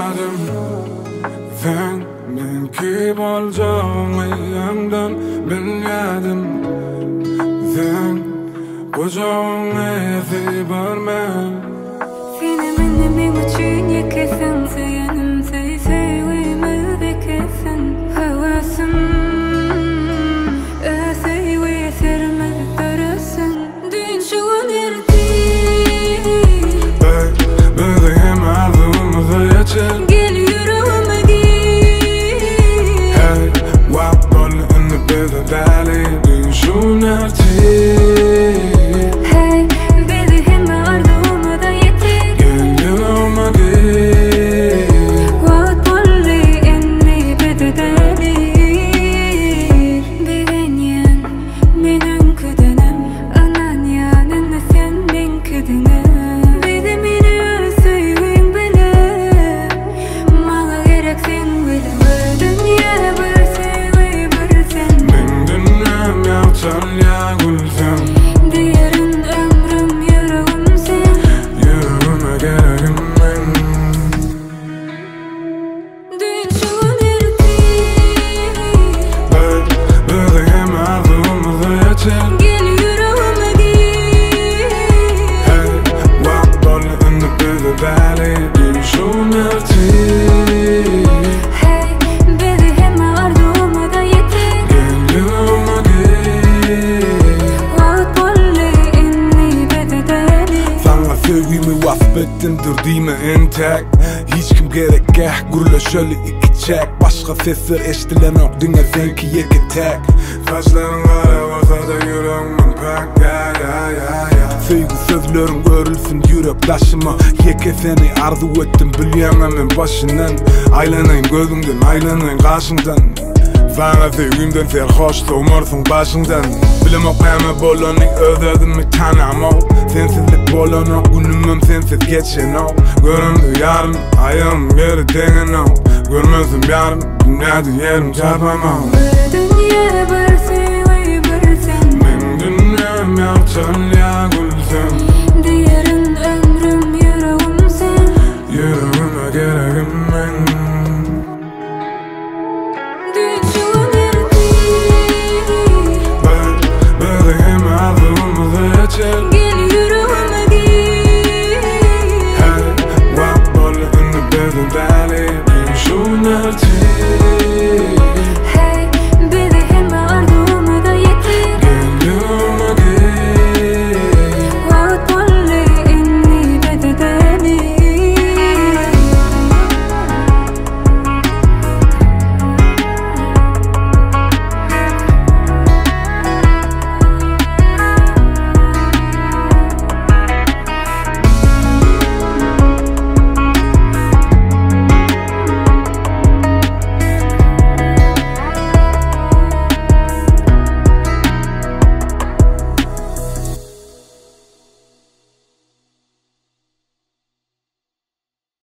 düşünmedim. Sen men kim olacağımı yandan bilmedim. Sen kucağına yazı vermem. Seni benim için yakasan, sayanım sevimi bekesin. Havasım asayı sermez tarasın. Dün şu an erdi. Bebeğim ardımıza geçer. Gel yüreğime gir. Hey, wap on in the bed valley. Dün şu an erdi. Sevgimi vasfettim durdime intak. Hiç kim gerekah gurla şöyle iki çek. Başka sesler eştilen ok dünya senki yeki tek. Saçların kara ortada yüreğimin pak ya. Sevgi sözlerim görülsün yürekdaşıma. Yeke seni arzu ettim bilyememin başından. Aylanayım gözümden aylanayım karşımdan. Sana sevgimden serhoş soğumarsın başından. Bilim okuyama bolonu özledim mi tanım o. Sensizlik bolonu günümüm sensiz geçen o. Göründü yarım ayım geri denen o. Görmezdim yarım dünyada yerim çarpamam. Dünya bir sen. Ben dünyam yaptan ya gülsem. Diğerin